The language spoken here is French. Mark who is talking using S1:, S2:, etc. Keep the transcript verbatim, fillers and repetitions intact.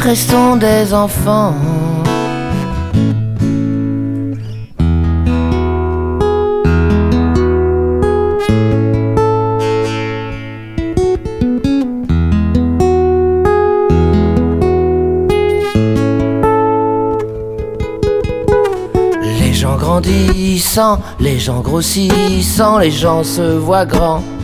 S1: restons des enfants. Les gens grandissant, les gens grossissant, les gens se voient grands.